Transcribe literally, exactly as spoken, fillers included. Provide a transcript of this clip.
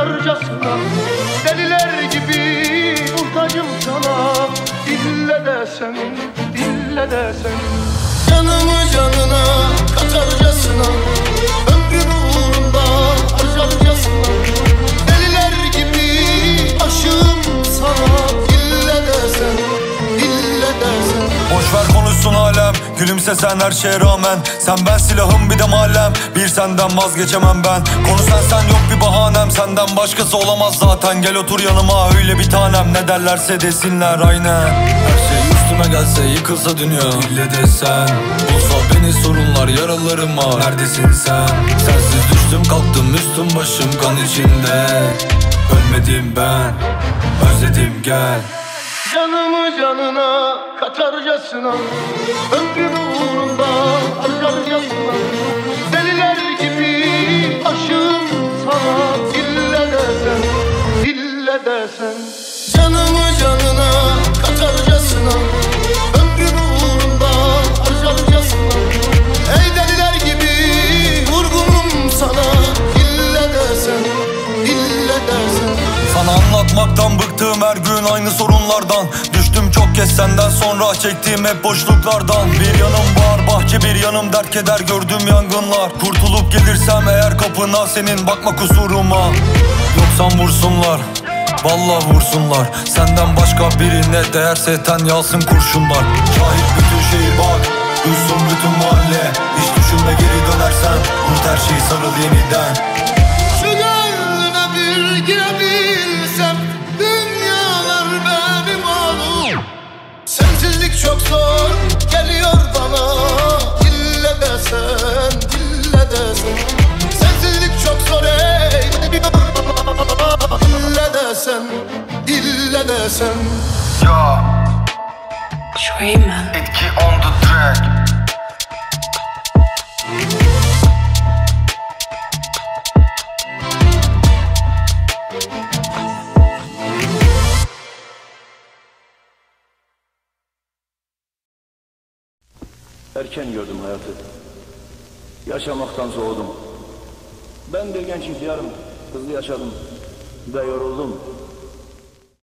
katarcasına. Deliler gibi muhtacım sana, dille desen, dille desen. Canımı canına katarcasına, ömrümü uğrunda harcarcasına. Deliler gibi aşığım sana, dille desen, dille desen. Boşver konuşsun alem, gülümsesen her şeye rağmen. Sen ben silahım bir de mahallem, bir senden vazgeçemem ben. Konu sen sen yok bir bahanem, senden başkası olamaz zaten. Gel otur yanıma öyle bir tanem, ne derlerse desinler aynen. Her şey üstüme gelse yıkılsa dünya, ille desen. Bulsa beni sorunlar yaralarıma, neredesin sen? Sensiz düştüm kalktım üstüm başım kan içinde. Ölmedim ben, özledim gel. Canımı canına katarcasına, ömrümü uğrunda harcarcasına. Deliler gibi aşığım sana, dille desen, dille desen. Canımı canına katarcasına, ömrümü uğrunda harcarcasına. Ey deliler gibi vurgunum sana, dille desen, dille desen. Sana anlatmaktan bıktım her gün aynı sorunlardan. Düştüm çok kez senden sonra çektiğim hep boşluklardan. Bir yanım bağır bahçe bir yanım dert keder gördüğüm yangınlar. Kurtulup gelirsem eğer kapına senin bakma kusuruma. Yoksan vursunlar, vallahi vursunlar. Senden başka birine değerse ten yalsın kurşunlar. Şahit bütün şehir bak, duysun bütün mahalle. Hiç düşünme geri dönersen, unut her şeyi sarıl yeniden. Şu gönlüne bir girebilsem, dünyalar benim olur. Sensizlik çok zor geliyor bana, dille desen, dille desen. Sensizlik çok zor ey, dille desen, dille desen. Yo, Dreamer. etki on the track. Erken gördüm hayatı, yaşamaktan soğudum. Ben bir genç ihtiyarım, hızlı yaşadım ve yoruldum.